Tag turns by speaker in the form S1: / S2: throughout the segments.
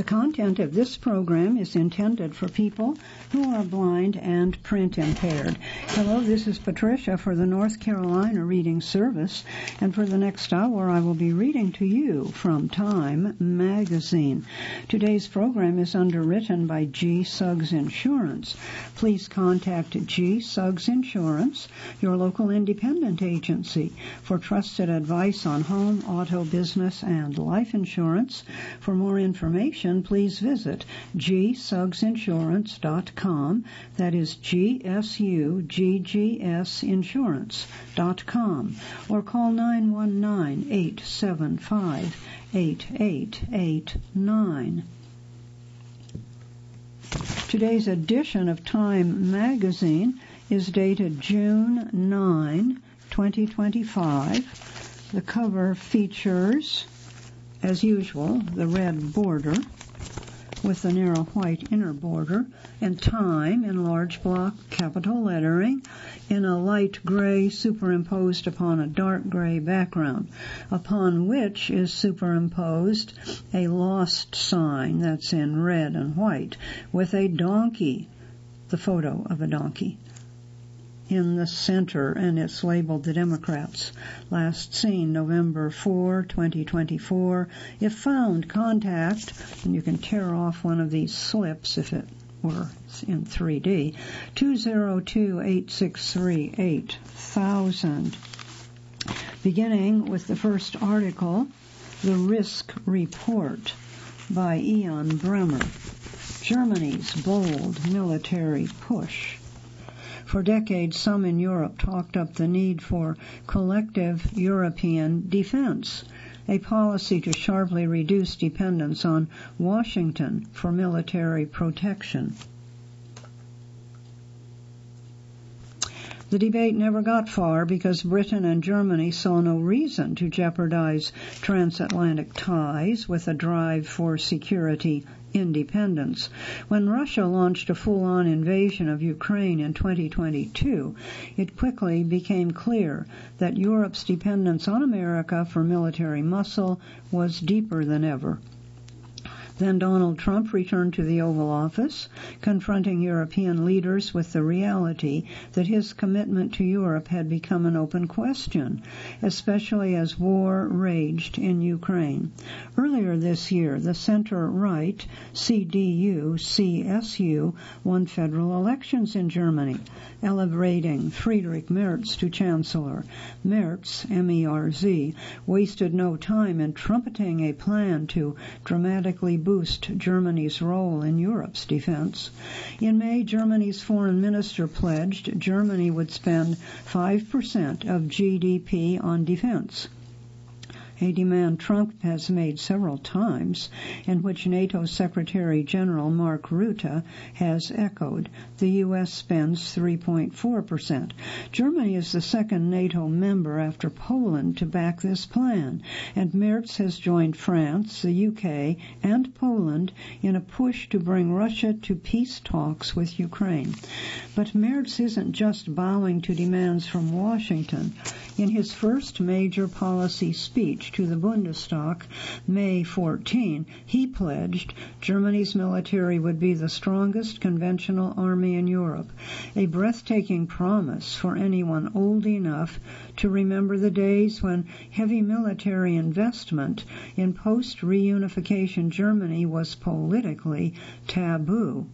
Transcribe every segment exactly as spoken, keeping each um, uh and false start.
S1: The content of this program is intended for people who are blind and print impaired. Hello, this is Patricia for the North Carolina Reading Service, and for the next hour I will be reading to you from Time magazine. Today's program is underwritten by G. Suggs Insurance. Please contact G. Suggs Insurance, your local independent agency, for trusted advice on home, auto, business, and life insurance. For more information, please visit g suggs insurance dot com. That is G S U G G S insurance dot com. Or call nine one nine, eight seven five, eight eight eight nine. Today's edition of Time magazine is dated June ninth, twenty twenty-five. The cover features, as usual, the red border with the narrow white inner border, and Time in large block capital lettering in a light gray superimposed upon a dark gray background, upon which is superimposed a lost sign that's in red and white with a donkey, the photo of a donkey, in the center, and it's labeled The Democrats. Last seen November fourth, twenty twenty-four. If found, contact, and you can tear off one of these slips if it were in three D, two oh two, eight six three, eight thousand. Beginning with the first article, The Risk Report by Ian Bremmer. Germany's bold military push. For decades, some in Europe talked up the need for collective European defense, a policy to sharply reduce dependence on Washington for military protection. The debate never got far because Britain and Germany saw no reason to jeopardize transatlantic ties with a drive for security independence. When Russia launched a full-on invasion of Ukraine in twenty twenty-two, it quickly became clear that Europe's dependence on America for military muscle was deeper than ever. Then Donald Trump returned to the Oval Office, confronting European leaders with the reality that his commitment to Europe had become an open question, especially as war raged in Ukraine. Earlier this year, the center-right C D U C S U won federal elections in Germany, elevating Friedrich Merz to chancellor. Merz, M E R Z, wasted no time in trumpeting a plan to dramatically boost Germany's role in Europe's defense. In May, Germany's foreign minister pledged Germany would spend five percent of G D P on defense, a demand Trump has made several times, and which NATO Secretary General Mark Rutte has echoed. The U S spends three point four percent. Germany is the second NATO member after Poland to back this plan, and Merz has joined France, the U K, and Poland in a push to bring Russia to peace talks with Ukraine. But Merz isn't just bowing to demands from Washington. In his first major policy speech to the Bundestag, May fourteenth, he pledged Germany's military would be the strongest conventional army in Europe, a breathtaking promise for anyone old enough to remember the days when heavy military investment in post-reunification Germany was politically taboo.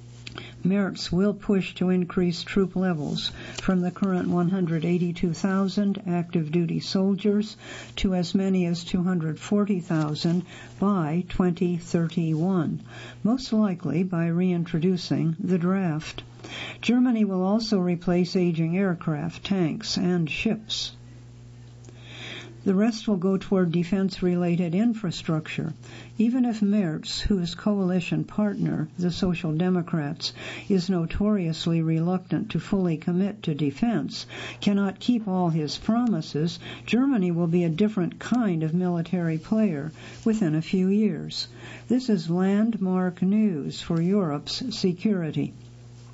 S1: Merz will push to increase troop levels from the current one hundred eighty-two thousand active duty soldiers to as many as two hundred forty thousand by twenty thirty-one, most likely by reintroducing the draft. Germany will also replace aging aircraft, tanks, and ships. The rest will go toward defense-related infrastructure. Even if Merz, whose coalition partner, the Social Democrats, is notoriously reluctant to fully commit to defense, cannot keep all his promises, Germany will be a different kind of military player within a few years. This is landmark news for Europe's security.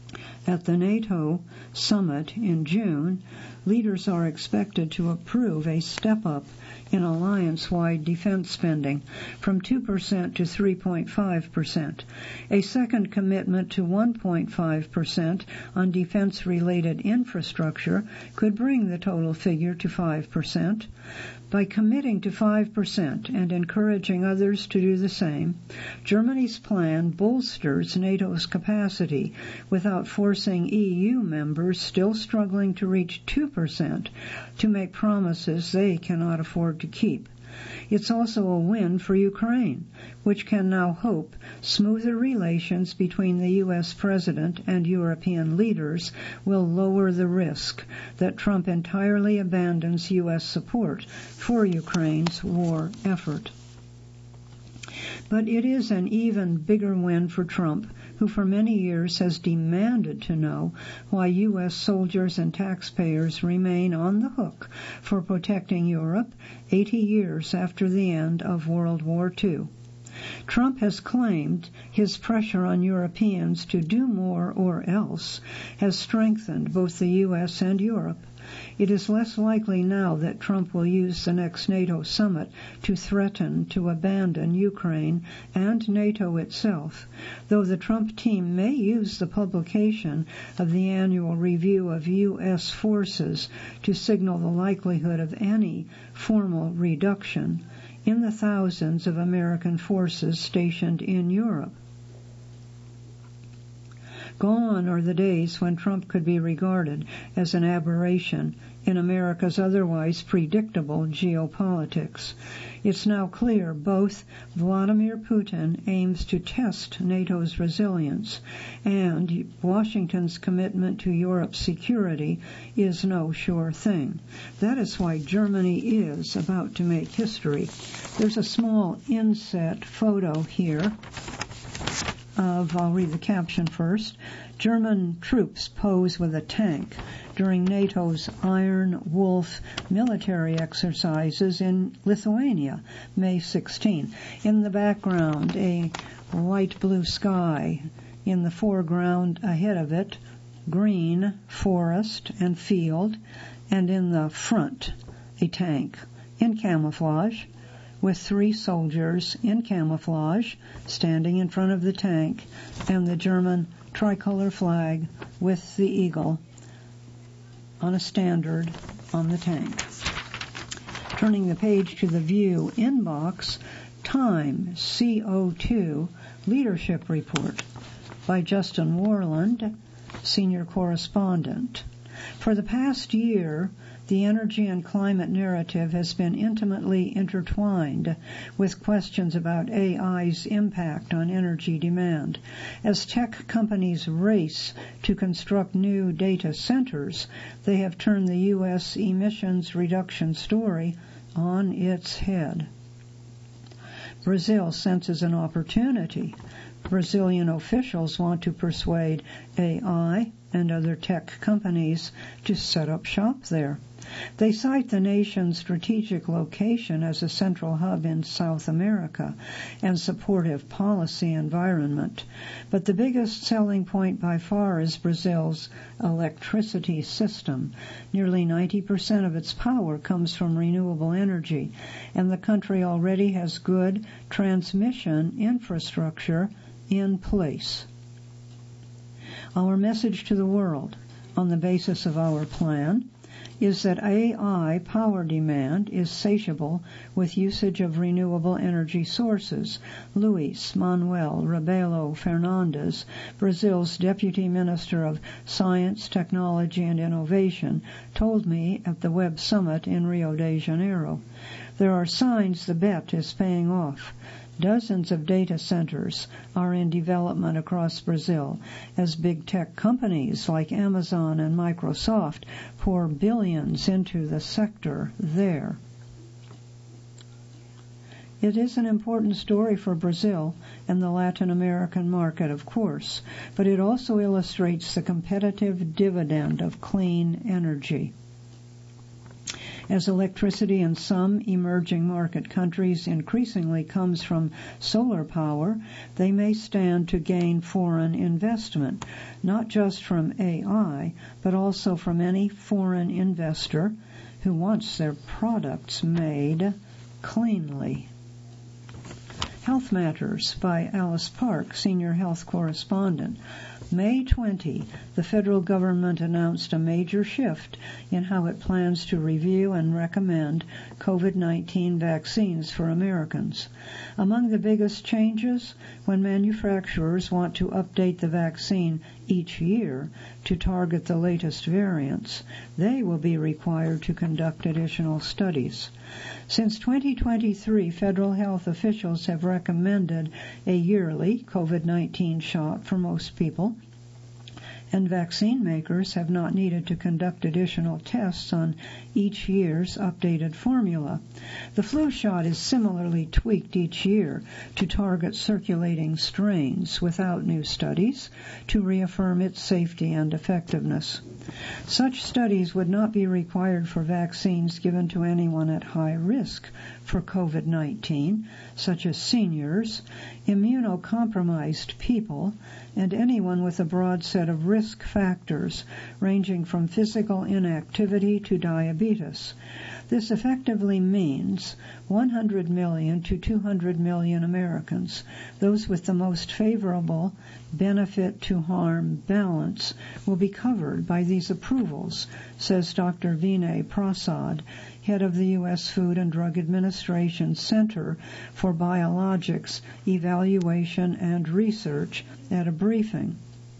S1: At the NATO summit in June, leaders are expected to approve a step-up in alliance-wide defense spending from two percent to three point five percent, a second commitment to one point five percent on defense-related infrastructure could bring the total figure to five percent. By committing to five percent and encouraging others to do the same, Germany's plan bolsters NATO's capacity without forcing E U members still struggling to reach two percent to make promises they cannot afford to keep. It's also a win for Ukraine, which can now hope smoother relations between the U S president and European leaders will lower the risk that Trump entirely abandons U S support for Ukraine's war effort. But it is an even bigger win for Trump, who for many years has demanded to know why U S soldiers and taxpayers remain on the hook for protecting Europe eighty years after the end of World War Two. Trump has claimed his pressure on Europeans to do more or else has strengthened both the U S and Europe. It is less likely now that Trump will use the next NATO summit to threaten to abandon Ukraine and NATO itself, though the Trump team may use the publication of the annual review of U S forces to signal the likelihood of any formal reduction in the thousands of American forces stationed in Europe. Gone are the days when Trump could be regarded as an aberration in America's otherwise predictable geopolitics. It's now clear both Vladimir Putin aims to test NATO's resilience and Washington's commitment to Europe's security is no sure thing. That is why Germany is about to make history. There's a small inset photo here of, I'll read the caption first, German troops pose with a tank during NATO's Iron Wolf military exercises in Lithuania, May sixteenth. In the background, a light blue sky. In the foreground ahead of it, green forest and field. And in the front, a tank in camouflage, with three soldiers in camouflage standing in front of the tank and the German tricolor flag with the eagle on a standard on the tank. Turning the page to the View inbox, Time C O two Leadership Report by Justin Warland, Senior Correspondent. For the past year, the energy and climate narrative has been intimately intertwined with questions about A I's impact on energy demand. As tech companies race to construct new data centers, they have turned the U S emissions reduction story on its head. Brazil senses an opportunity. Brazilian officials want to persuade A I and other tech companies to set up shop there. They cite the nation's strategic location as a central hub in South America and supportive policy environment. But the biggest selling point by far is Brazil's electricity system. Nearly ninety percent of its power comes from renewable energy, and the country already has good transmission infrastructure in place. Our message to the world, on the basis of our plan, is that A I power demand is satiable with usage of renewable energy sources. Luis Manuel Rebelo Fernandes, Brazil's Deputy Minister of Science, Technology and Innovation, told me at the Web Summit in Rio de Janeiro. There are signs the bet is paying off. Dozens of data centers are in development across Brazil as big tech companies like Amazon and Microsoft pour billions into the sector there. It is an important story for Brazil and the Latin American market, of course, but it also illustrates the competitive dividend of clean energy. As electricity in some emerging market countries increasingly comes from solar power, they may stand to gain foreign investment, not just from A I, but also from any foreign investor who wants their products made cleanly. Health Matters by Alice Park, Senior Health Correspondent. May twentieth, the federal government announced a major shift in how it plans to review and recommend COVID nineteen vaccines for Americans. Among the biggest changes, when manufacturers want to update the vaccine each year to target the latest variants, they will be required to conduct additional studies. Since twenty twenty-three, federal health officials have recommended a yearly COVID nineteen shot for most people, and vaccine makers have not needed to conduct additional tests on each year's updated formula. The flu shot is similarly tweaked each year to target circulating strains without new studies to reaffirm its safety and effectiveness. Such studies would not be required for vaccines given to anyone at high risk for COVID nineteen, such as seniors, immunocompromised people, and anyone with a broad set of risk factors ranging from physical inactivity to diabetes. This effectively means one hundred million to two hundred million Americans, those with the most favorable benefit to harm balance, will be covered by these approvals, says Doctor Vinay Prasad, head of the U S Food and Drug Administration Center for Biologics Evaluation and Research at a briefing.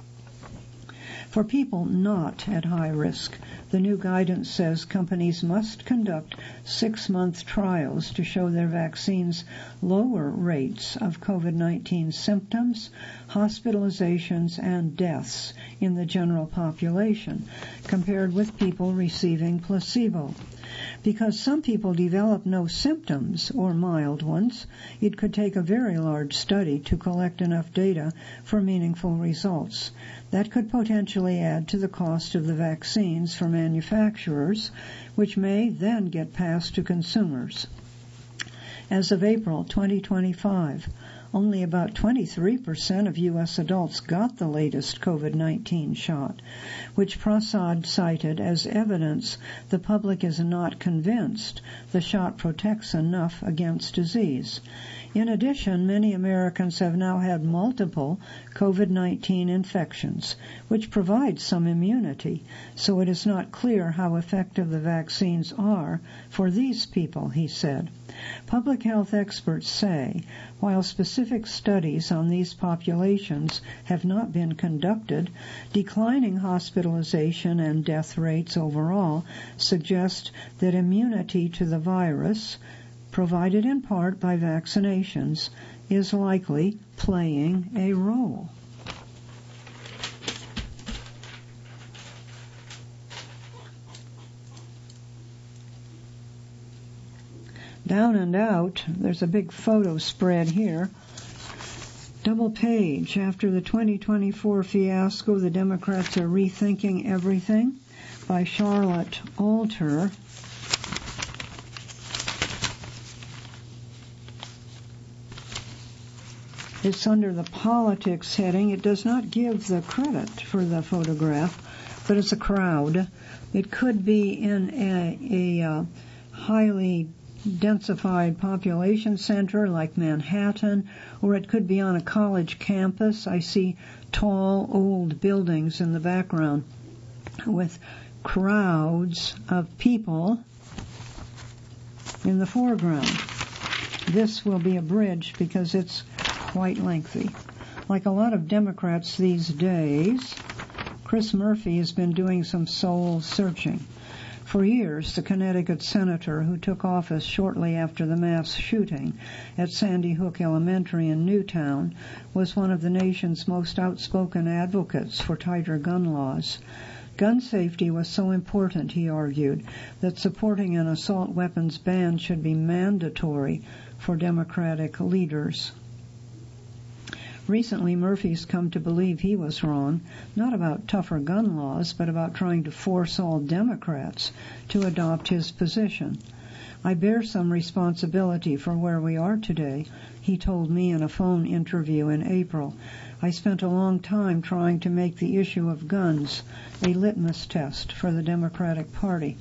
S1: For people not at high risk, the new guidance says companies must conduct six-month trials to show their vaccines lower rates of COVID nineteen symptoms, hospitalizations, and deaths in the general population compared with people receiving placebo. Because some people develop no symptoms or mild ones, it could take a very large study to collect enough data for meaningful results. That could potentially add to the cost of the vaccines for manufacturers, which may then get passed to consumers. As of April twenty twenty-five, only about twenty-three percent of U S adults got the latest COVID nineteen shot, which Prasad cited as evidence the public is not convinced the shot protects enough against disease. In addition, many Americans have now had multiple COVID nineteen infections, which provides some immunity, so it is not clear how effective the vaccines are for these people, he said. Public health experts say, while specific studies on these populations have not been conducted, declining hospitalization and death rates overall suggest that immunity to the virus, provided in part by vaccinations, is likely playing a role. Down and out, there's a big photo spread here. Double page. After the twenty twenty-four fiasco, the Democrats are rethinking everything, by Charlotte Alter. It's under the politics heading. It does not give the credit for the photograph, but it's a crowd. It could be in a, a uh, highly densified population center like Manhattan, or it could be on a college campus. I see tall, old buildings in the background with crowds of people in the foreground. This will be a bridge because it's quite lengthy. Like a lot of Democrats these days, Chris Murphy has been doing some soul searching. For years, the Connecticut senator who took office shortly after the mass shooting at Sandy Hook Elementary in Newtown was one of the nation's most outspoken advocates for tighter gun laws. Gun safety was so important, he argued, that supporting an assault weapons ban should be mandatory for Democratic leaders. Recently, Murphy's come to believe he was wrong, not about tougher gun laws, but about trying to force all Democrats to adopt his position. I bear some responsibility for where we are today, he told me in a phone interview in April. I spent a long time trying to make the issue of guns a litmus test for the Democratic Party.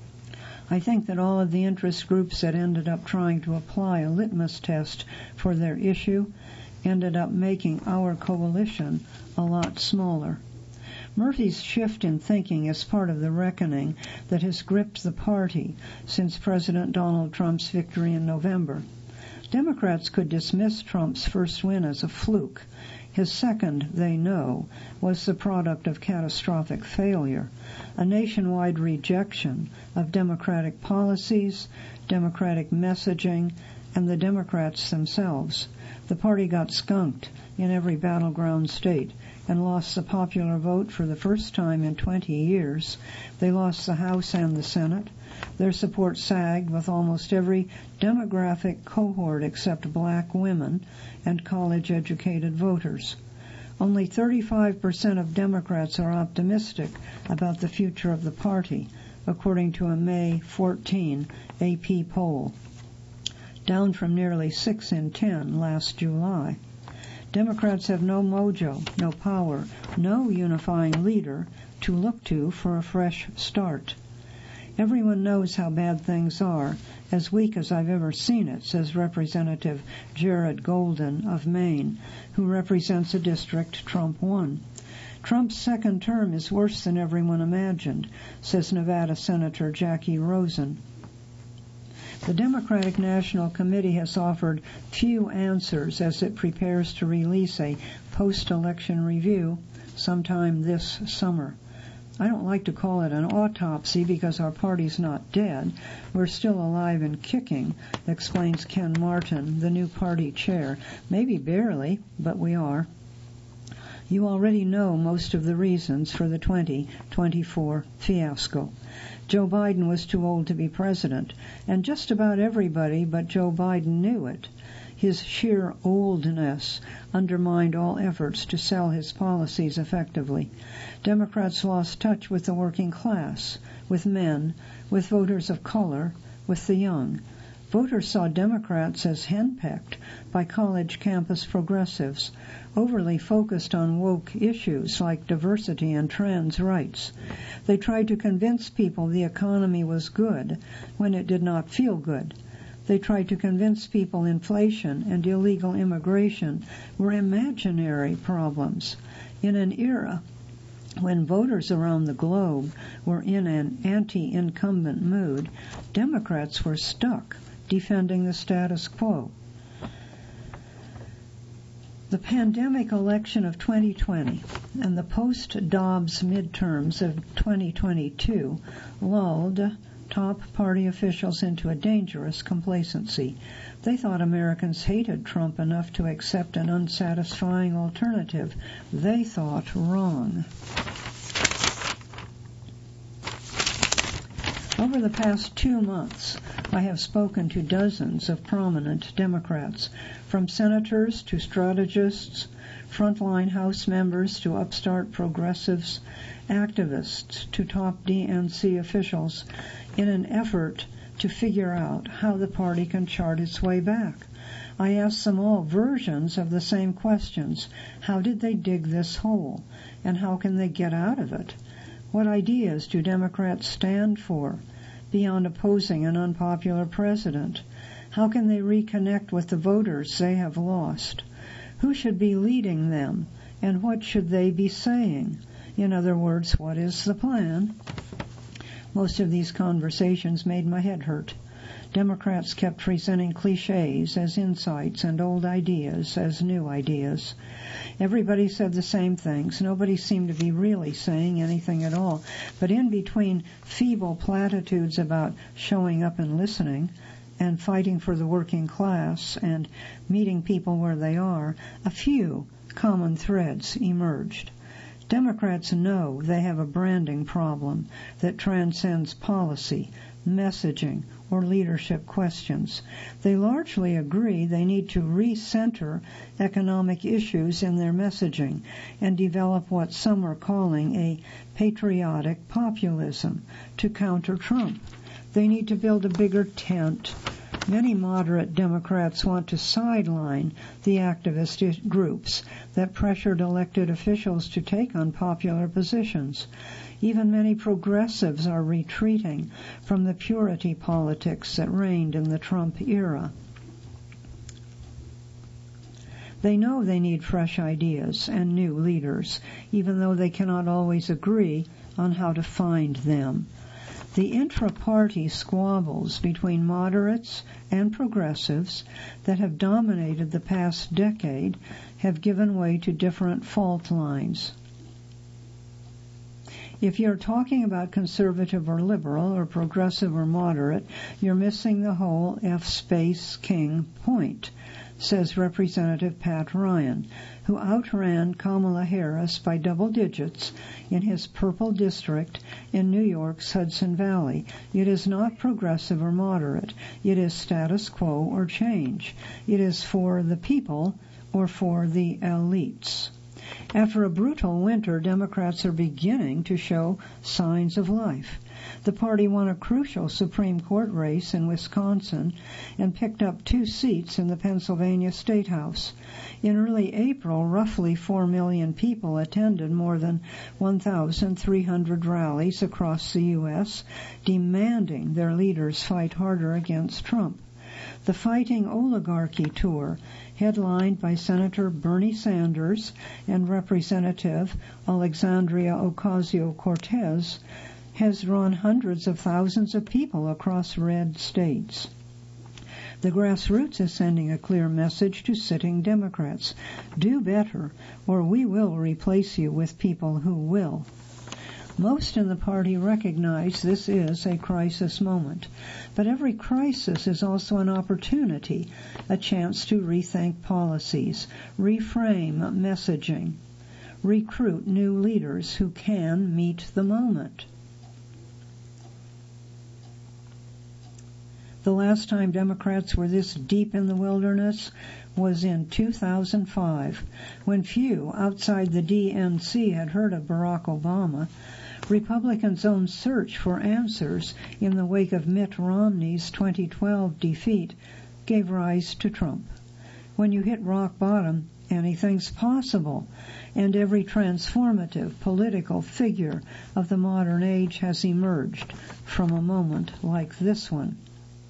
S1: I think that all of the interest groups that ended up trying to apply a litmus test for their issue ended up making our coalition a lot smaller. Murphy's shift in thinking is part of the reckoning that has gripped the party since President Donald Trump's victory in November. Democrats could dismiss Trump's first win as a fluke. His second, they know, was the product of catastrophic failure, a nationwide rejection of Democratic policies, Democratic messaging, and the Democrats themselves. The party got skunked in every battleground state and lost the popular vote for the first time in twenty years. They lost the House and the Senate. Their support sagged with almost every demographic cohort except black women and college-educated voters. Only thirty-five percent of Democrats are optimistic about the future of the party, according to a May fourteenth A P poll, down from nearly six in ten last July. Democrats have no mojo, no power, no unifying leader to look to for a fresh start. Everyone knows how bad things are, as weak as I've ever seen it, says Representative Jared Golden of Maine, who represents a district Trump won. Trump's second term is worse than everyone imagined, says Nevada Senator Jackie Rosen. The Democratic National Committee has offered few answers as it prepares to release a post-election review sometime this summer. I don't like to call it an autopsy because our party's not dead. We're still alive and kicking, explains Ken Martin, the new party chair. Maybe barely, but we are. You already know most of the reasons for the twenty twenty-four fiasco. Joe Biden was too old to be president, and just about everybody but Joe Biden knew it. His sheer oldness undermined all efforts to sell his policies effectively. Democrats lost touch with the working class, with men, with voters of color, with the young. Voters saw Democrats as henpecked by college campus progressives, overly focused on woke issues like diversity and trans rights. They tried to convince people the economy was good when it did not feel good. They tried to convince people inflation and illegal immigration were imaginary problems. In an era when voters around the globe were in an anti-incumbent mood, Democrats were stuck defending the status quo. The pandemic election of twenty twenty and the post-Dobbs midterms of twenty twenty-two lulled top party officials into a dangerous complacency. They thought Americans hated Trump enough to accept an unsatisfying alternative. They thought wrong. Over the past two months, I have spoken to dozens of prominent Democrats, from senators to strategists, frontline House members to upstart progressives, activists to top D N C officials, in an effort to figure out how the party can chart its way back. I asked them all versions of the same questions. How did they dig this hole? And how can they get out of it? What ideas do Democrats stand for beyond opposing an unpopular president? How can they reconnect with the voters they have lost? Who should be leading them, and what should they be saying? In other words, what is the plan? Most of these conversations made my head hurt. Democrats kept presenting cliches as insights and old ideas as new ideas. Everybody said the same things. Nobody seemed to be really saying anything at all. But in between feeble platitudes about showing up and listening and fighting for the working class and meeting people where they are, a few common threads emerged. Democrats know they have a branding problem that transcends policy, messaging, or leadership questions. They largely agree they need to recenter economic issues in their messaging and develop what some are calling a patriotic populism to counter Trump. They need to build a bigger tent. Many moderate Democrats want to sideline the activist groups that pressured elected officials to take unpopular positions. Even many progressives are retreating from the purity politics that reigned in the Trump era. They know they need fresh ideas and new leaders, even though they cannot always agree on how to find them. The intra-party squabbles between moderates and progressives that have dominated the past decade have given way to different fault lines. If you're talking about conservative or liberal or progressive or moderate, you're missing the whole F space king point, says Representative Pat Ryan, who outran Kamala Harris by double digits in his purple district in New York's Hudson Valley. It is not progressive or moderate. It is status quo or change. It is for the people or for the elites. After a brutal winter, Democrats are beginning to show signs of life. The party won a crucial Supreme Court race in Wisconsin and picked up two seats in the Pennsylvania State House. In early April, roughly four million people attended more than one thousand three hundred rallies across the U S, demanding their leaders fight harder against Trump. The Fighting Oligarchy Tour, headlined by Senator Bernie Sanders and Representative Alexandria Ocasio-Cortez, has drawn hundreds of thousands of people across red states. The grassroots is sending a clear message to sitting Democrats. Do better, or we will replace you with people who will. Most in the party recognize this is a crisis moment, but every crisis is also an opportunity, a chance to rethink policies, reframe messaging, recruit new leaders who can meet the moment. The last time Democrats were this deep in the wilderness was in two thousand five, when few outside the D N C had heard of Barack Obama. Republicans' own search for answers in the wake of Mitt Romney's twenty twelve defeat gave rise to Trump. When you hit rock bottom, anything's possible, and every transformative political figure of the modern age has emerged from a moment like this one.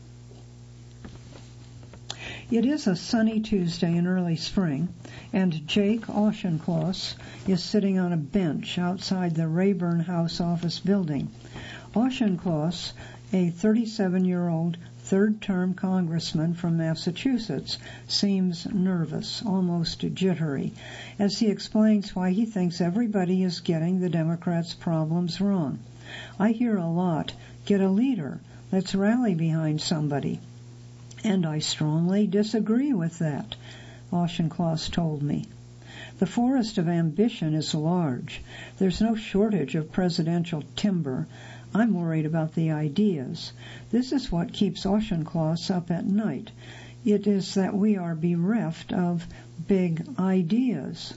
S1: It is a sunny Tuesday in early spring, and Jake Auchincloss is sitting on a bench outside the Rayburn House office building. Auchincloss, a thirty-seven-year-old third-term congressman from Massachusetts, seems nervous, almost jittery, as he explains why he thinks everybody is getting the Democrats' problems wrong. I hear a lot, get a leader, let's rally behind somebody. And I strongly disagree with that, Auchincloss told me. The forest of ambition is large. There's no shortage of presidential timber. I'm worried about the ideas. This is what keeps Auchincloss up at night. It is that we are bereft of big ideas.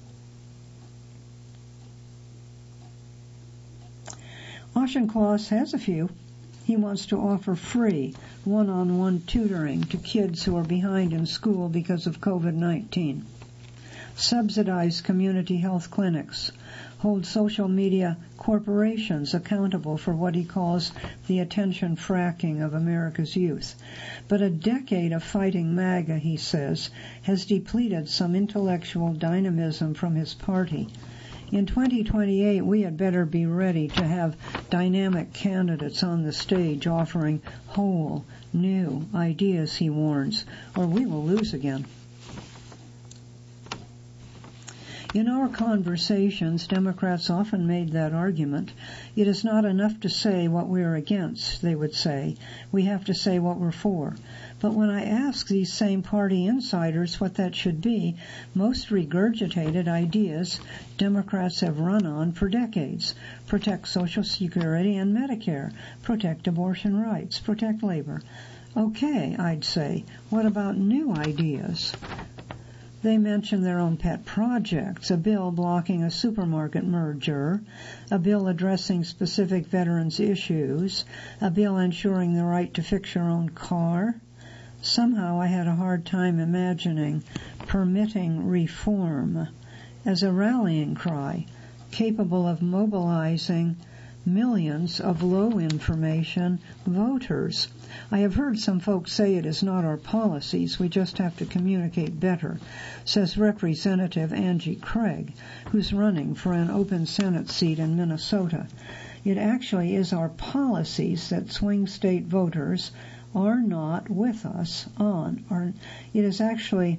S1: Auchincloss has a few. He wants to offer free one-on-one tutoring to kids who are behind in school because of covid nineteen. Subsidize community health clinics. Hold social media corporations accountable for what he calls the attention fracking of America's youth. But a decade of fighting MAGA, he says, has depleted some intellectual dynamism from his party. In twenty twenty-eight, we had better be ready to have dynamic candidates on the stage offering whole, new ideas, he warns, or we will lose again. In our conversations, Democrats often made that argument. It is not enough to say what we're against, they would say. We have to say what we're for. But when I ask these same party insiders what that should be, most regurgitated ideas Democrats have run on for decades. Protect Social Security and Medicare. Protect abortion rights. Protect labor. Okay, I'd say, what about new ideas? They mention their own pet projects, a bill blocking a supermarket merger, a bill addressing specific veterans' issues, a bill ensuring the right to fix your own car. Somehow I had a hard time imagining permitting reform as a rallying cry capable of mobilizing millions of low-information voters. I have heard some folks say it is not our policies, we just have to communicate better, says Representative Angie Craig, who's running for an open Senate seat in Minnesota. It actually is our policies that swing state voters are not with us on. Or it is actually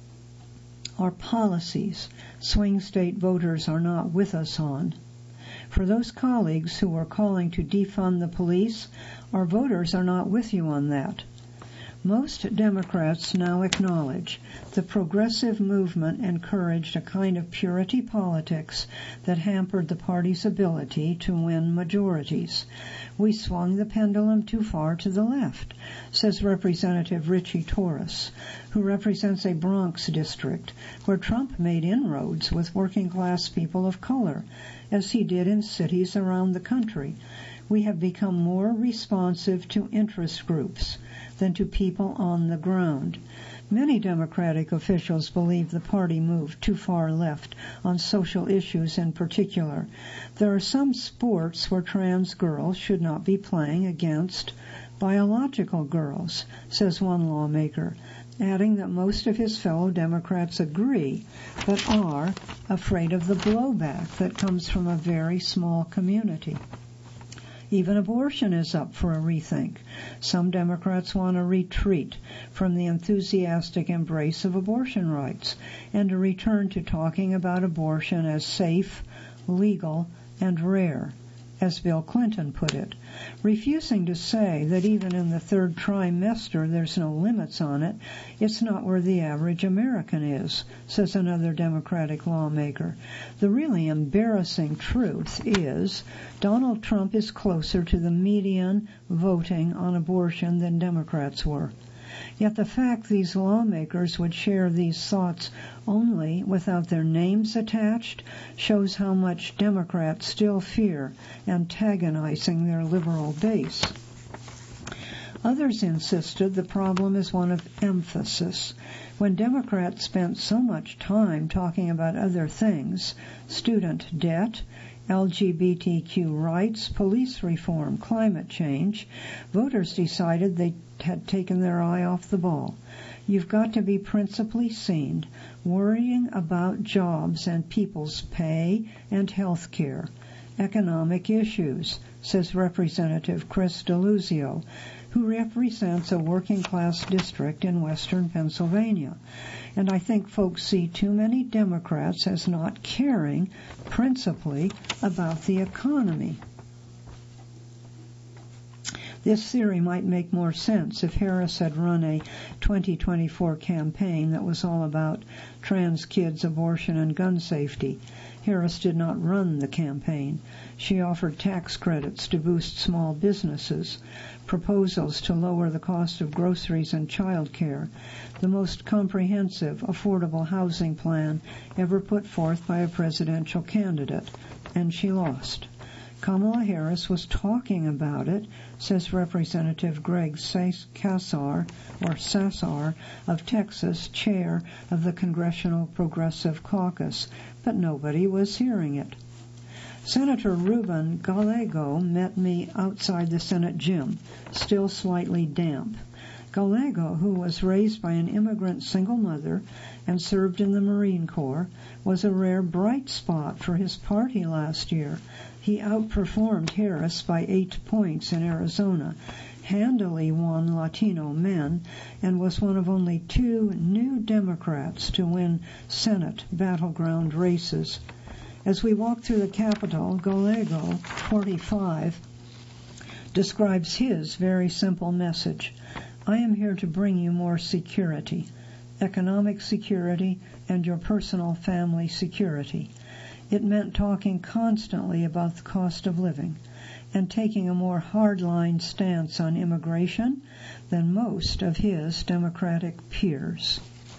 S1: our policies swing state voters are not with us on. For those colleagues who are calling to defund the police, our voters are not with you on that. Most Democrats now acknowledge the progressive movement encouraged a kind of purity politics that hampered the party's ability to win majorities. We swung the pendulum too far to the left, says Representative Richie Torres, who represents a Bronx district where Trump made inroads with working-class people of color, as he did in cities around the country. We have become more responsive to interest groups than to people on the ground. Many Democratic officials believe the party moved too far left on social issues in particular. There are some sports where trans girls should not be playing against biological girls, says one lawmaker, adding that most of his fellow Democrats agree, but are afraid of the blowback that comes from a very small community. Even abortion is up for a rethink. Some Democrats want a retreat from the enthusiastic embrace of abortion rights and a return to talking about abortion as safe, legal, and rare, as Bill Clinton put it, refusing to say that even in the third trimester there's no limits on it. It's not where the average American is, says another Democratic lawmaker. The really embarrassing truth is Donald Trump is closer to the median voting on abortion than Democrats were. Yet the fact these lawmakers would share these thoughts only without their names attached shows how much Democrats still fear antagonizing their liberal base. Others insisted the problem is one of emphasis. When Democrats spent so much time talking about other things, student debt, L G B T Q rights, police reform, climate change, voters decided they had taken their eye off the ball. You've got to be principally seen worrying about jobs and people's pay and health care, economic issues, says Representative Chris Deluzio, who represents a working-class district in western Pennsylvania. And I think folks see too many Democrats as not caring principally about the economy. This theory might make more sense if Harris had run a twenty twenty-four campaign that was all about trans kids, abortion, and gun safety. Harris did not run the campaign. She offered tax credits to boost small businesses, proposals to lower the cost of groceries and child care, the most comprehensive, affordable housing plan ever put forth by a presidential candidate, and she lost. Kamala Harris was talking about it, says Representative Greg Casar, or Sassar, of Texas, chair of the Congressional Progressive Caucus, but nobody was hearing it. Senator Ruben Gallego met me outside the Senate gym, still slightly damp. Gallego, who was raised by an immigrant single mother and served in the Marine Corps, was a rare bright spot for his party last year. He outperformed Harris by eight points in Arizona. handily won Latino men, and was one of only two new Democrats to win Senate battleground races. As we walk through the Capitol, Gallego, forty-five, describes his very simple message. I am here to bring you more security, economic security, and your personal family security. It meant talking constantly about the cost of living and taking a more hardline stance on immigration than most of his Democratic peers.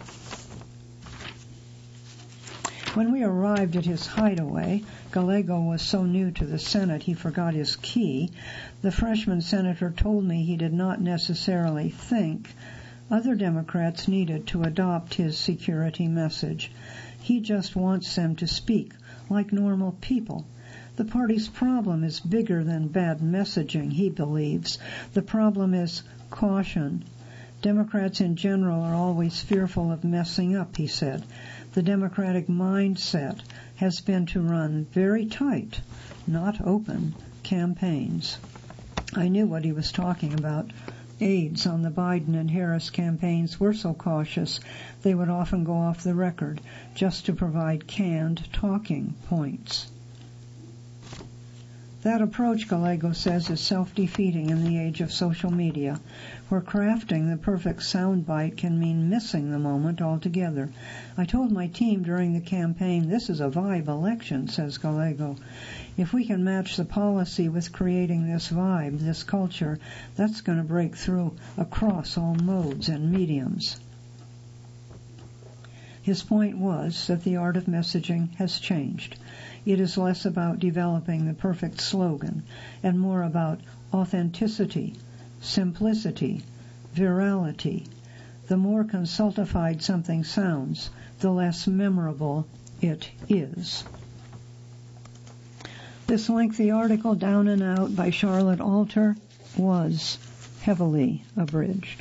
S1: When we arrived at his hideaway, Gallego was so new to the Senate he forgot his key. The freshman senator told me he did not necessarily think other Democrats needed to adopt his security message. He just wants them to speak like normal people. The party's problem is bigger than bad messaging, he believes. The problem is caution. Democrats in general are always fearful of messing up, he said. The Democratic mindset has been to run very tight, not open, campaigns. I knew what he was talking about. Aides on the Biden and Harris campaigns were so cautious they would often go off the record just to provide canned talking points. That approach, Gallego says, is self-defeating in the age of social media, where crafting the perfect soundbite can mean missing the moment altogether. I told my team during the campaign, this is a vibe election, says Gallego. If we can match the policy with creating this vibe, this culture, that's going to break through across all modes and mediums. His point was that the art of messaging has changed. It is less about developing the perfect slogan and more about authenticity, simplicity, virality. The more consultified something sounds, the less memorable it is. This lengthy article, Down and Out, by Charlotte Alter, was heavily abridged.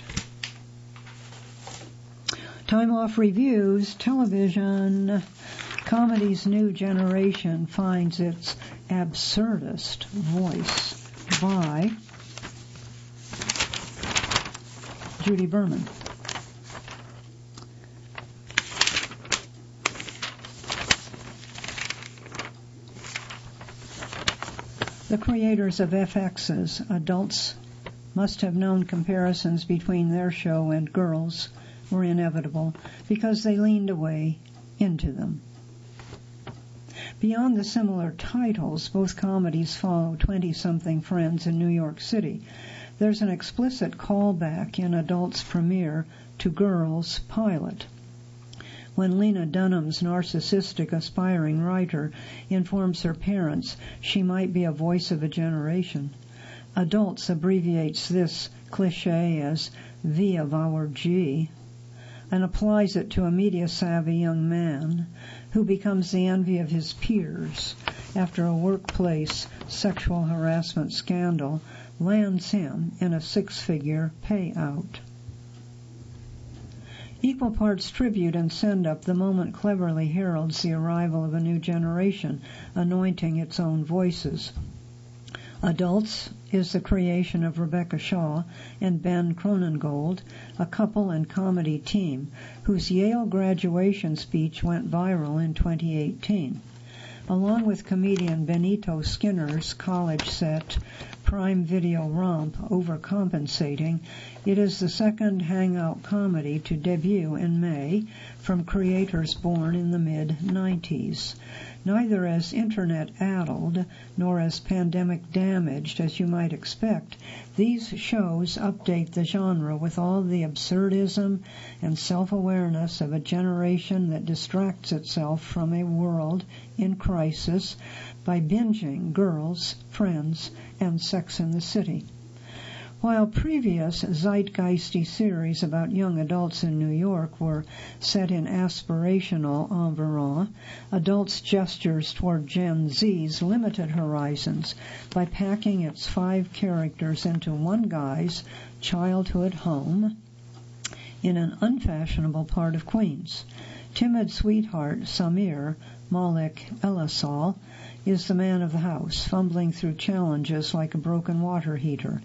S1: Time off reviews, television. Comedy's new generation finds its absurdist voice by Judy Berman. The creators of F X's adults must have known comparisons between their show and Girls were inevitable because they leaned away into them. Beyond the similar titles, both comedies follow twenty-something friends in New York City. There's an explicit callback in Adults' premiere to Girls' pilot. When Lena Dunham's narcissistic aspiring writer informs her parents she might be a voice of a generation, Adults abbreviates this cliché as V of our G and applies it to a media-savvy young man who becomes the envy of his peers after a workplace sexual harassment scandal lands him in a six-figure payout. Equal parts tribute and send-up, the moment cleverly heralds the arrival of a new generation, anointing its own voices. Adults is the creation of Rebecca Shaw and Ben Cronengold, a couple and comedy team whose Yale graduation speech went viral in twenty eighteen. Along with comedian Benito Skinner's college set Prime Video romp Overcompensating, it is the second hangout comedy to debut in May from creators born in the mid nineties. Neither as internet-addled nor as pandemic-damaged as you might expect, these shows update the genre with all the absurdism and self-awareness of a generation that distracts itself from a world in crisis by binging Girls, Friends, and Sex and the City. While previous zeitgeisty series about young adults in New York were set in aspirational environ, Adults' gestures toward Gen Z's limited horizons by packing its five characters into one guy's childhood home in an unfashionable part of Queens. Timid sweetheart Samir Malik Elisal is the man of the house, fumbling through challenges like a broken water heater.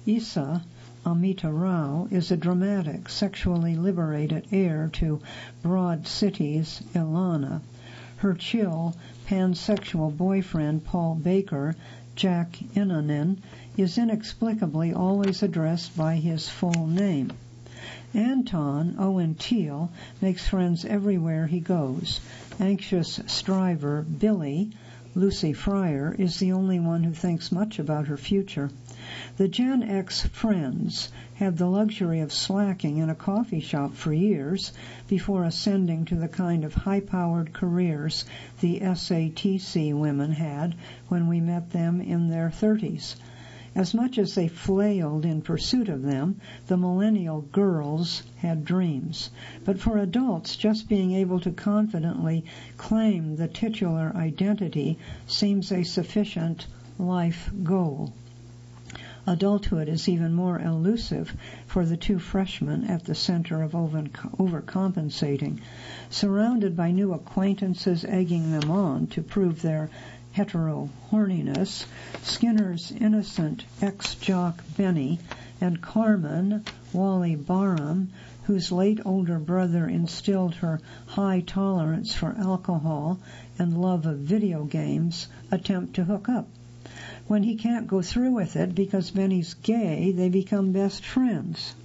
S1: Isa, Amita Rao, is a dramatic, sexually liberated heir to Broad City's Ilana. Her chill, pansexual boyfriend, Paul Baker, Jack Innanen, is inexplicably always addressed by his full name. Anton, Owen Teal, makes friends everywhere he goes. Anxious striver Billy, Lucy Fryer, is the only one who thinks much about her future. The Gen X friends had the luxury of slacking in a coffee shop for years before ascending to the kind of high-powered careers the S A T C women had when we met them in their thirties. As much as they flailed in pursuit of them, the millennial girls had dreams. But for adults, just being able to confidently claim the titular identity seems a sufficient life goal. Adulthood is even more elusive for the two freshmen at the center of overcompensating. Surrounded by new acquaintances egging them on to prove their hetero-horniness, Skinner's innocent ex-jock Benny and Carmen, Wally Barham, whose late older brother instilled her high tolerance for alcohol and love of video games, attempt to hook up. When he can't go through with it because Benny's gay, they become best friends.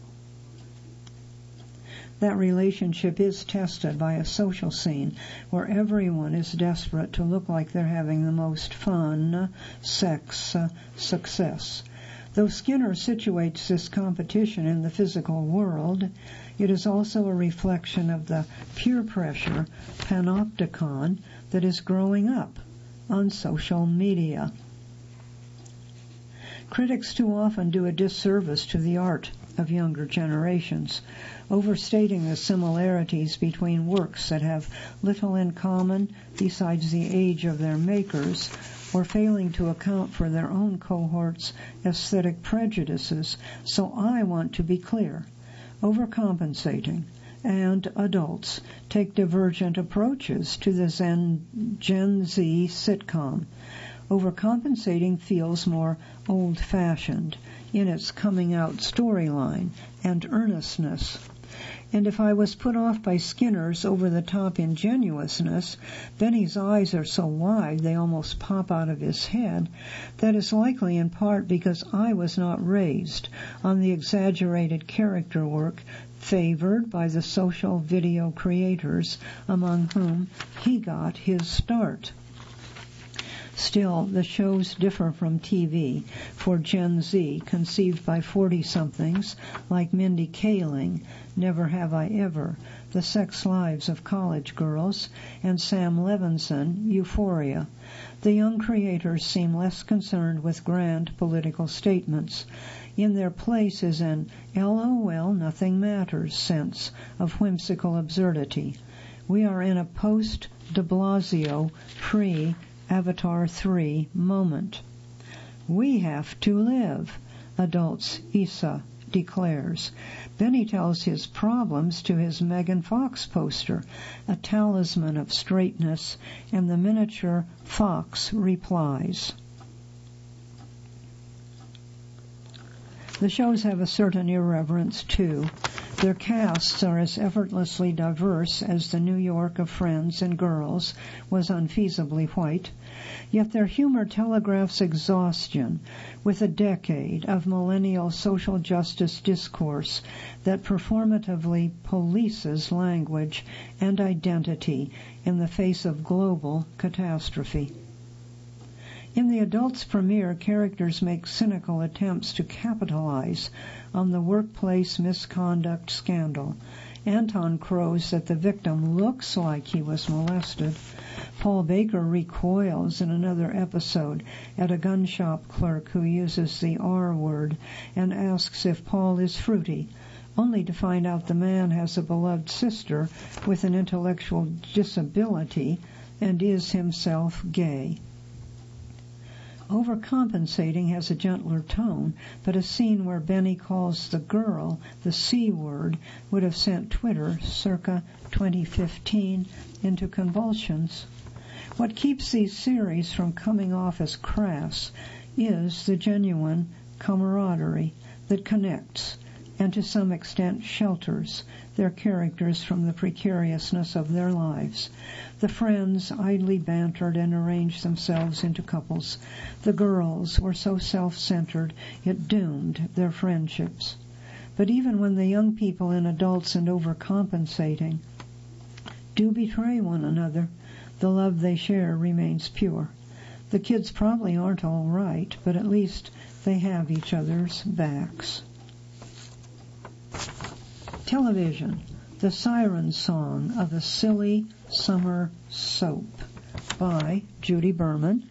S1: That relationship is tested by a social scene where everyone is desperate to look like they're having the most fun, sex, uh, success. Though Skinner situates this competition in the physical world, it is also a reflection of the peer pressure panopticon that is growing up on social media. Critics too often do a disservice to the art of younger generations, overstating the similarities between works that have little in common besides the age of their makers, or failing to account for their own cohort's aesthetic prejudices. So I want to be clear. Overcompensating and adults take divergent approaches to the Zen, Gen Z sitcom. Overcompensating feels more old-fashioned in its coming-out storyline and earnestness. And if I was put off by Skinner's over-the-top ingenuousness, Benny's eyes are so wide they almost pop out of his head, that is likely in part because I was not raised on the exaggerated character work favored by the social video creators among whom he got his start. Still, the shows differ from T V for Gen Z, conceived by forty-somethings like Mindy Kaling, Never Have I Ever, The Sex Lives of College Girls, and Sam Levinson, Euphoria. The young creators seem less concerned with grand political statements. In their place is an LOL nothing matters sense of whimsical absurdity. We are in a post-de Blasio, pre Avatar three moment. We have to live, adults Isa declares. Benny tells his problems to his Megan Fox poster, a talisman of straightness, and the miniature Fox replies. The shows have a certain irreverence, too. Their casts are as effortlessly diverse as the New York of Friends and Girls was unfeasibly white, yet their humor telegraphs exhaustion with a decade of millennial social justice discourse that performatively polices language and identity in the face of global catastrophe. In the adults' premiere, characters make cynical attempts to capitalize on the workplace misconduct scandal. Anton crows that the victim looks like he was molested. Paul Baker recoils in another episode at a gun shop clerk who uses the R word and asks if Paul is fruity, only to find out the man has a beloved sister with an intellectual disability and is himself gay. Overcompensating has a gentler tone, but a scene where Benny calls the girl the C word would have sent Twitter circa twenty fifteen into convulsions. What keeps these series from coming off as crass is the genuine camaraderie that connects and to some extent shelters their characters from the precariousness of their lives. The friends idly bantered and arranged themselves into couples. The girls were so self-centered it doomed their friendships. But even when the young people and adults and overcompensating do betray one another, the love they share remains pure. The kids probably aren't all right, but at least they have each other's backs. Television, The Siren Song of a Silly Summer Soap by Judy Berman.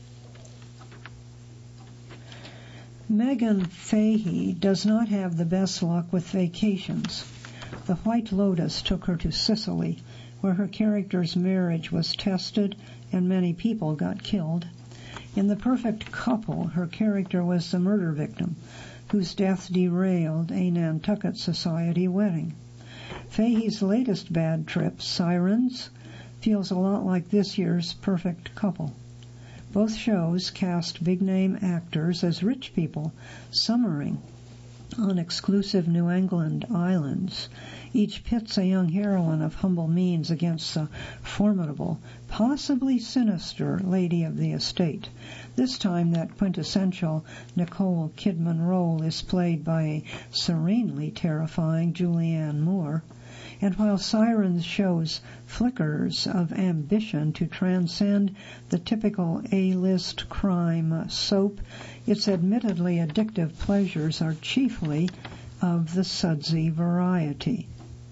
S1: Megan Fahey does not have the best luck with vacations. The White Lotus took her to Sicily, where her character's marriage was tested and many people got killed. In The Perfect Couple, her character was the murder victim, whose death derailed a Nantucket Society wedding. Fahey's latest bad trip, Sirens, feels a lot like this year's Perfect Couple. Both shows cast big-name actors as rich people summering on exclusive New England islands. Each pits a young heroine of humble means against the formidable, possibly sinister lady of the estate. This time that quintessential Nicole Kidman role is played by a serenely terrifying Julianne Moore. And while Sirens shows flickers of ambition to transcend the typical A-list crime soap, its admittedly addictive pleasures are chiefly of the sudsy variety.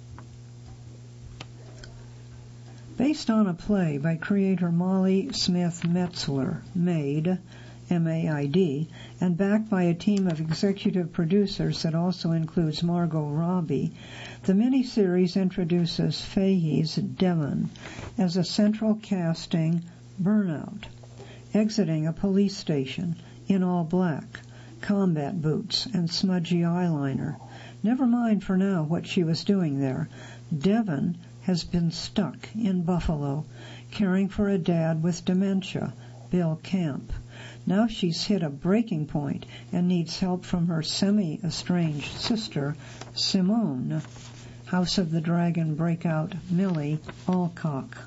S1: Based on a play by creator Molly Smith Metzler, Maid, M A I D, and backed by a team of executive producers that also includes Margot Robbie, the miniseries introduces Fahey's Devon as a central casting burnout, exiting a police station in all black, combat boots, and smudgy eyeliner. Never mind for now what she was doing there. Devon has been stuck in Buffalo, caring for a dad with dementia, Bill Camp. Now she's hit a breaking point and needs help from her semi-estranged sister, Simone, House of the Dragon breakout Millie Alcock.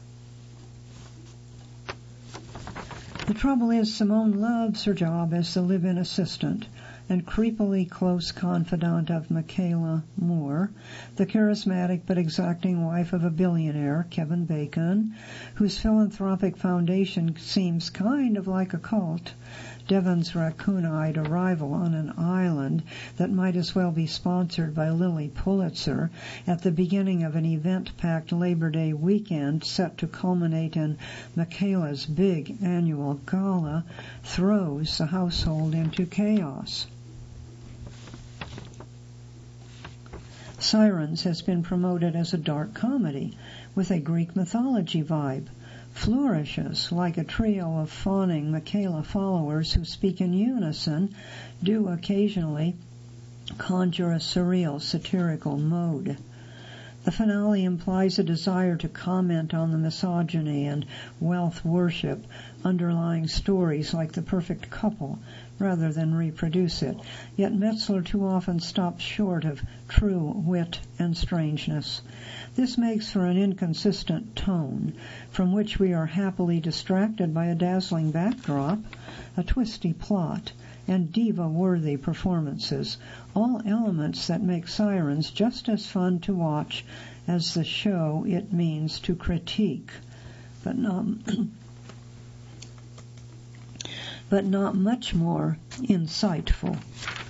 S1: The trouble is Simone loves her job as the live-in assistant and creepily close confidant of Michaela Moore, the charismatic but exacting wife of a billionaire, Kevin Bacon, whose philanthropic foundation seems kind of like a cult. Devon's raccoon-eyed arrival on an island that might as well be sponsored by Lily Pulitzer at the beginning of an event-packed Labor Day weekend set to culminate in Michaela's big annual gala throws the household into chaos. Sirens has been promoted as a dark comedy with a Greek mythology vibe, flourishes like a trio of fawning Michaela followers who speak in unison, do occasionally conjure a surreal satirical mode. The finale implies a desire to comment on the misogyny and wealth worship underlying stories like The Perfect Couple, rather than reproduce it. Yet Metzler too often stops short of true wit and strangeness. This makes for an inconsistent tone, from which we are happily distracted by a dazzling backdrop, a twisty plot, and diva-worthy performances, all elements that make Sirens just as fun to watch as the show it means to critique, but not, but not much more insightful.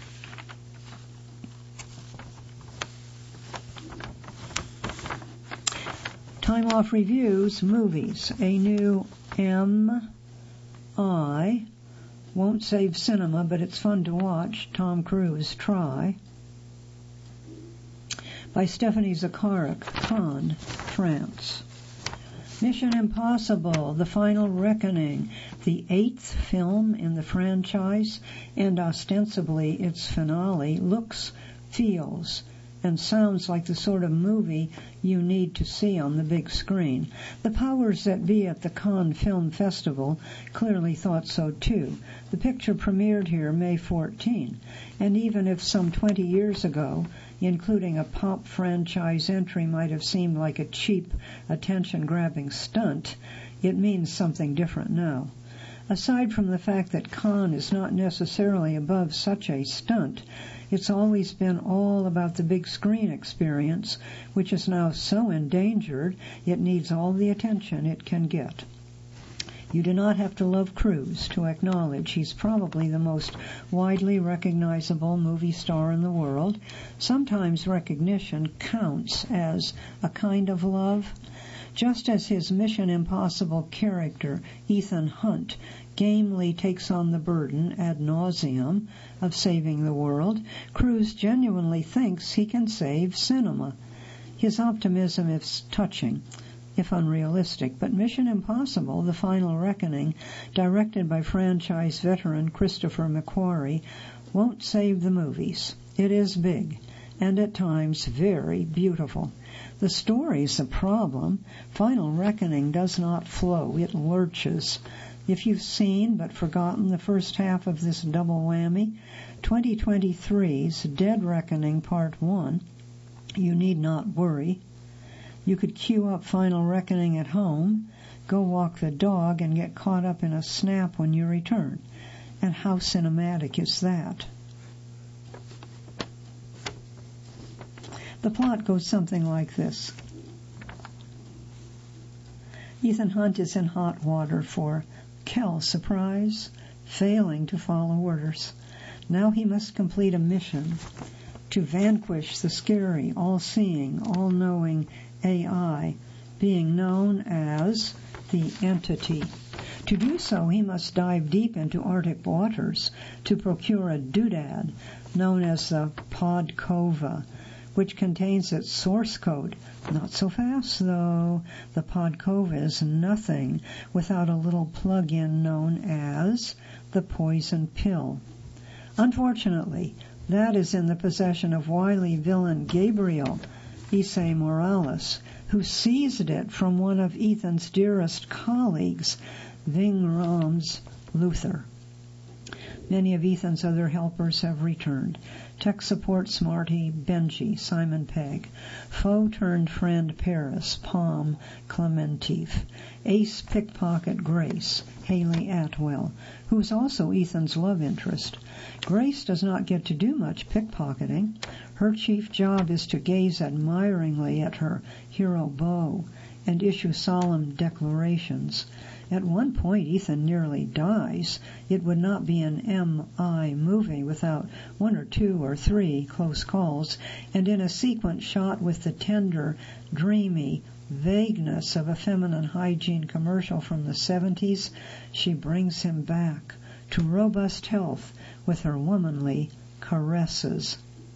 S1: Time off reviews, movies. A new M I won't save cinema, but it's fun to watch. Tom Cruise, Try. By Stephanie Zacharek, Cannes, France. Mission Impossible, The Final Reckoning, the eighth film in the franchise, and ostensibly its finale, looks, feels, and sounds like the sort of movie you need to see on the big screen. The powers that be at the Cannes Film Festival clearly thought so too. The picture premiered here May fourteenth, and even if some twenty years ago, including a pop franchise entry, might have seemed like a cheap, attention-grabbing stunt, it means something different now. Aside from the fact that Cannes is not necessarily above such a stunt, it's always been all about the big screen experience, which is now so endangered it needs all the attention it can get. You do not have to love Cruise to acknowledge he's probably the most widely recognizable movie star in the world. Sometimes recognition counts as a kind of love. Just as his Mission Impossible character, Ethan Hunt, gamely takes on the burden ad nauseum of saving the world, Cruise genuinely thinks he can save cinema. His optimism is touching, if unrealistic, but Mission Impossible, The Final Reckoning, directed by franchise veteran Christopher McQuarrie, won't save the movies. It is big, and at times very beautiful. The story's a problem. Final Reckoning does not flow. It lurches. If you've seen but forgotten the first half of this double whammy, twenty twenty-three's Dead Reckoning Part one, you need not worry. You could queue up Final Reckoning at home, go walk the dog, and get caught up in a snap when you return. And how cinematic is that? The plot goes something like this. Ethan Hunt is in hot water for, Kel, surprise, failing to follow orders. Now he must complete a mission to vanquish the scary, all-seeing, all-knowing A I, being known as the Entity. To do so, he must dive deep into Arctic waters to procure a doodad known as the Podkova, which contains its source code. Not so fast, though. The Podkova is nothing without a little plug-in known as the poison pill. Unfortunately, that is in the possession of wily villain Gabriel Issei Morales, who seized it from one of Ethan's dearest colleagues, Ving Rhames Luther. Many of Ethan's other helpers have returned. Tech support smarty Benji, Simon Pegg. Foe-turned-friend Paris, Palm Clementif. Ace pickpocket Grace, Haley Atwell, who is also Ethan's love interest. Grace does not get to do much pickpocketing. Her chief job is to gaze admiringly at her hero beau and issue solemn declarations. At one point, Ethan nearly dies. It would not be an M I movie without one or two or three close calls, and in a sequence shot with the tender, dreamy vagueness of a feminine hygiene commercial from the seventies, she brings him back to robust health with her womanly caresses.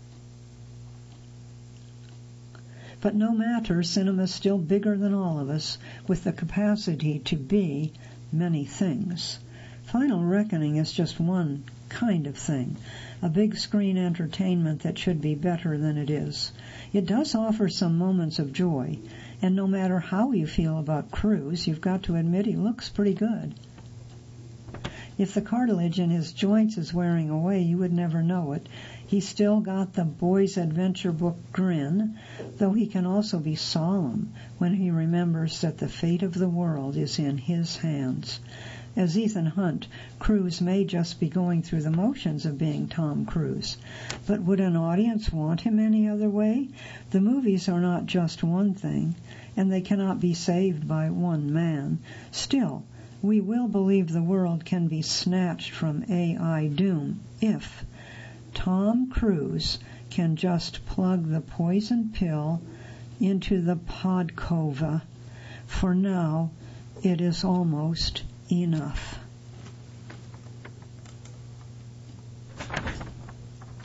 S1: But no matter, cinema is still bigger than all of us, with the capacity to be many things. Final Reckoning is just one kind of thing, a big screen entertainment that should be better than it is. It does offer some moments of joy, and no matter how you feel about Cruise, you've got to admit he looks pretty good. If the cartilage in his joints is wearing away, you would never know it. He's still got the boy's adventure book grin, though he can also be solemn when he remembers that the fate of the world is in his hands. As Ethan Hunt, Cruise may just be going through the motions of being Tom Cruise. But would an audience want him any other way? The movies are not just one thing, and they cannot be saved by one man. Still, we will believe the world can be snatched from A I doom if Tom Cruise can just plug the poison pill into the Podkova. For now, it is almost enough.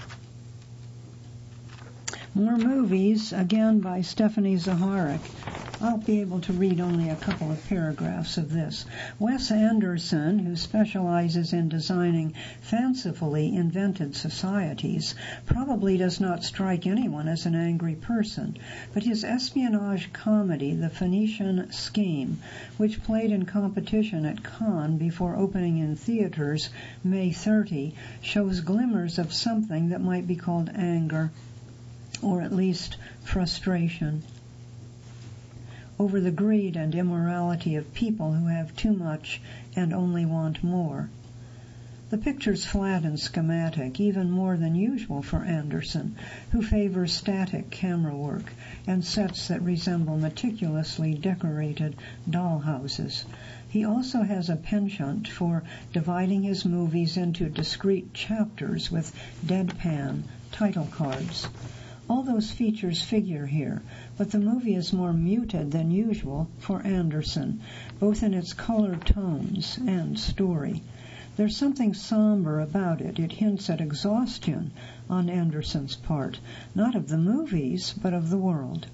S1: More movies, again by Stephanie Zaharek. I'll be able to read only a couple of paragraphs of this. Wes Anderson, who specializes in designing fancifully invented societies, probably does not strike anyone as an angry person, but his espionage comedy, The Phoenician Scheme, which played in competition at Cannes before opening in theaters May thirtieth, shows glimmers of something that might be called anger, or at least frustration, over the greed and immorality of people who have too much and only want more. The picture's flat and schematic, even more than usual for Anderson, who favors static camera work and sets that resemble meticulously decorated dollhouses. He also has a penchant for dividing his movies into discrete chapters with deadpan title cards. All those features figure here, but the movie is more muted than usual for Anderson, both in its color tones and story. There's something somber about it. It hints at exhaustion on Anderson's part, not of the movies, but of the world.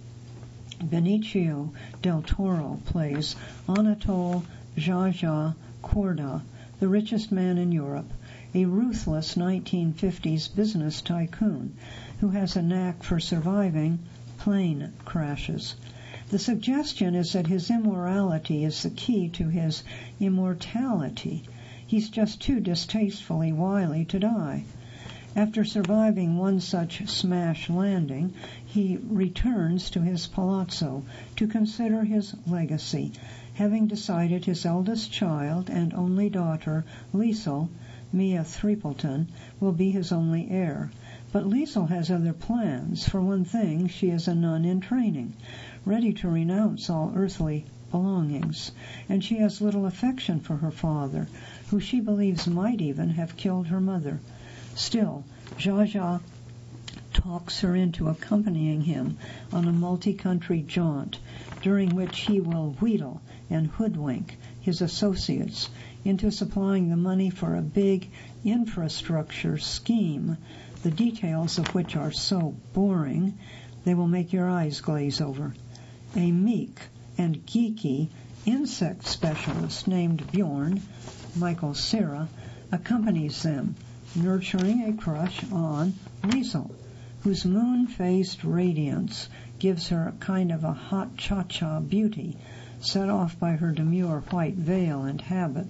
S1: Benicio del Toro plays Anatole Zsa Korda, the richest man in Europe, a ruthless nineteen fifties business tycoon who has a knack for surviving plane crashes. The suggestion is that his immorality is the key to his immortality. He's just too distastefully wily to die. After surviving one such smash landing, he returns to his palazzo to consider his legacy, having decided his eldest child and only daughter, Liesl, Mia Threepleton, will be his only heir. But Liesl has other plans. For one thing, she is a nun in training, ready to renounce all earthly belongings, and she has little affection for her father, who she believes might even have killed her mother. Still, Zsa Zsa talks her into accompanying him on a multi-country jaunt, during which he will wheedle and hoodwink his associates into supplying the money for a big infrastructure scheme, the details of which are so boring they will make your eyes glaze over. A meek and geeky insect specialist named Bjorn, Michael Cera, accompanies them, nurturing a crush on Liesl, whose moon-faced radiance gives her a kind of a hot cha-cha beauty, set off by her demure white veil and habit.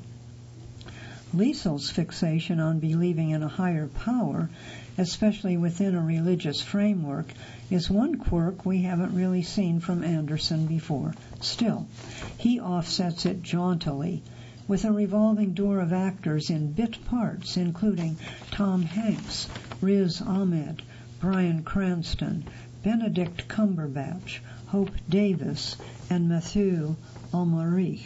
S1: Liesl's fixation on believing in a higher power, especially within a religious framework, is one quirk we haven't really seen from Anderson before. Still, he offsets it jauntily, with a revolving door of actors in bit parts, including Tom Hanks, Riz Ahmed, Bryan Cranston, Benedict Cumberbatch, Hope Davis, and Mathieu Amalric.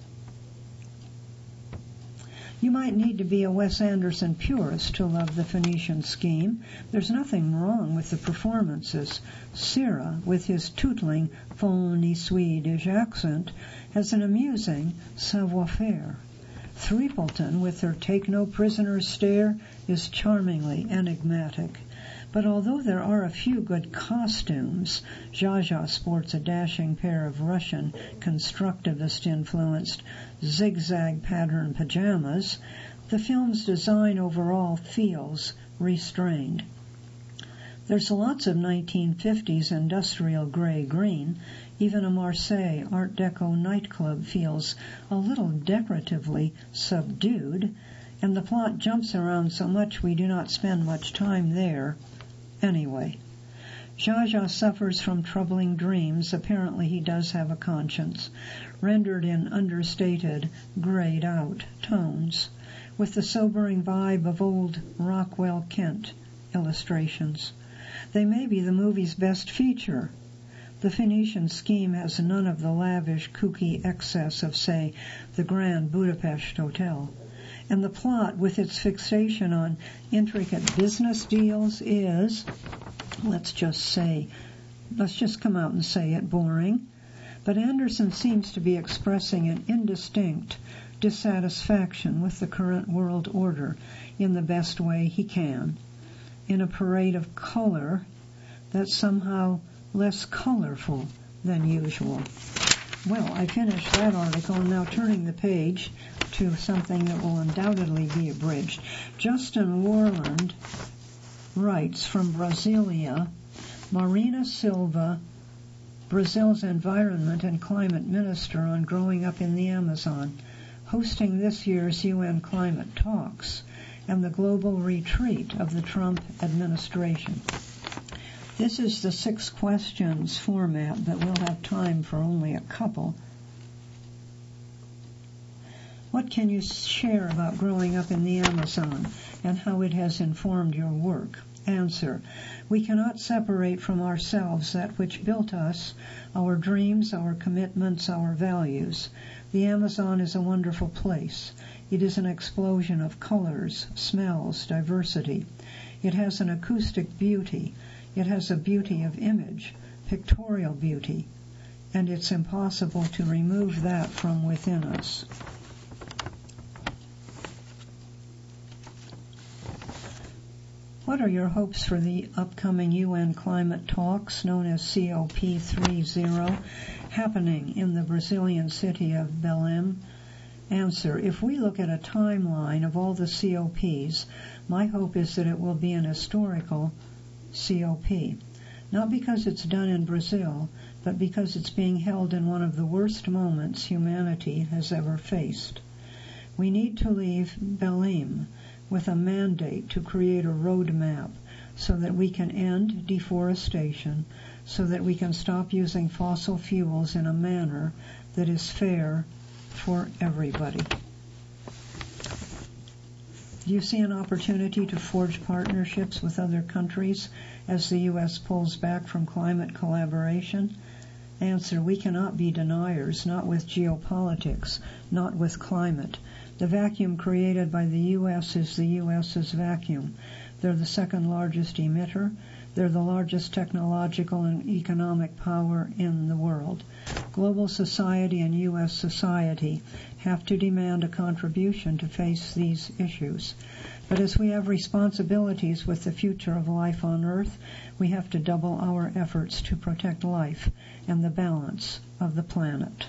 S1: You might need to be a Wes Anderson purist to love The Phoenician Scheme. There's nothing wrong with the performances. Cera, with his tootling phony Swedish accent, has an amusing savoir-faire. Threepleton, with her take-no-prisoners stare, is charmingly enigmatic. But although there are a few good costumes, Zsa Zsa sports a dashing pair of Russian constructivist-influenced zigzag pattern pajamas, the film's design overall feels restrained. There's lots of nineteen fifties industrial gray-green. Even a Marseille Art Deco nightclub feels a little decoratively subdued, and the plot jumps around so much we do not spend much time there. Anyway, Zsa Zsa suffers from troubling dreams. Apparently he does have a conscience, rendered in understated, grayed-out tones, with the sobering vibe of old Rockwell Kent illustrations. They may be the movie's best feature. The Phoenician Scheme has none of the lavish, kooky excess of, say, the Grand Budapest Hotel. And the plot, with its fixation on intricate business deals, is, let's just say, let's just come out and say it, boring. But Anderson seems to be expressing an indistinct dissatisfaction with the current world order in the best way he can, in a parade of color that's somehow less colorful than usual. Well, I finished that article, and now turning the page to something that will undoubtedly be abridged. Justin Warland writes from Brasilia, Marina Silva, Brazil's Environment and Climate Minister, on growing up in the Amazon, hosting this year's U N climate talks and the global retreat of the Trump administration. This is the six questions format, but we'll have time for only a couple. What can you share about growing up in the Amazon and how it has informed your work? Answer. We cannot separate from ourselves that which built us, our dreams, our commitments, our values. The Amazon is a wonderful place. It is an explosion of colors, smells, diversity. It has an acoustic beauty. It has a beauty of image, pictorial beauty, and it's impossible to remove that from within us. What are your hopes for the upcoming U N climate talks, known as C O P thirty, happening in the Brazilian city of Belém? Answer. If we look at a timeline of all the C O Ps, my hope is that it will be an historical C O P. Not because it's done in Brazil, but because it's being held in one of the worst moments humanity has ever faced. We need to leave Belém with a mandate to create a roadmap so that we can end deforestation, so that we can stop using fossil fuels in a manner that is fair for everybody. Do you see an opportunity to forge partnerships with other countries as the U S pulls back from climate collaboration? Answer. We cannot be deniers, not with geopolitics, not with climate. The vacuum created by the U S is the U S's vacuum. They're the second largest emitter. They're the largest technological and economic power in the world. Global society and U S society have to demand a contribution to face these issues. But as we have responsibilities with the future of life on Earth, we have to double our efforts to protect life and the balance of the planet.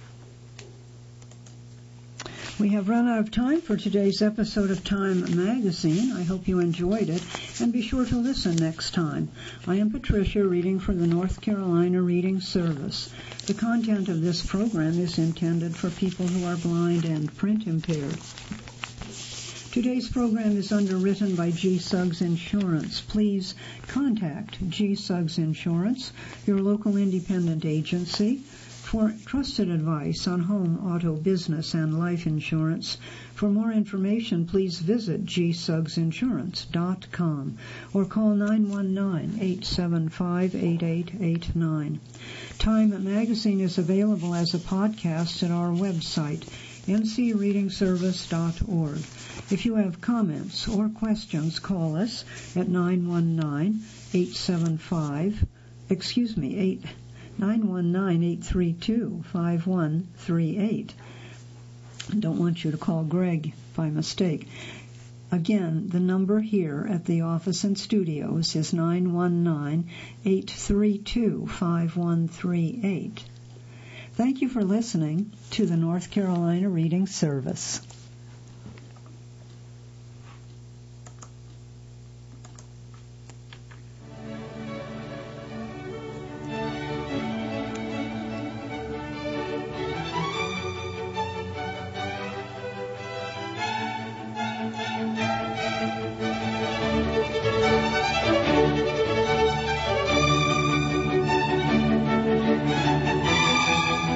S1: We have run out of time for today's episode of Time Magazine. I hope you enjoyed it, and be sure to listen next time. I am Patricia, reading for the North Carolina Reading Service. The content of this program is intended for people who are blind and print impaired. Today's program is underwritten by G. Suggs Insurance. Please contact G. Suggs Insurance, your local independent agency, for trusted advice on home, auto, business, and life insurance. For more information, please visit g suggs insurance dot com or call nine one nine, eight seven five, eight eight eight nine. Time Magazine is available as a podcast at our website, n c reading service dot org. If you have comments or questions, call us at nine one nine, eight seven five, excuse me, eight nine one nine, eight three two, five one three eight. I don't want you to call Greg by mistake. Again, the number here at the office and studios is nine one nine, eight three two, five one three eight. Thank you for listening to the North Carolina Reading Service.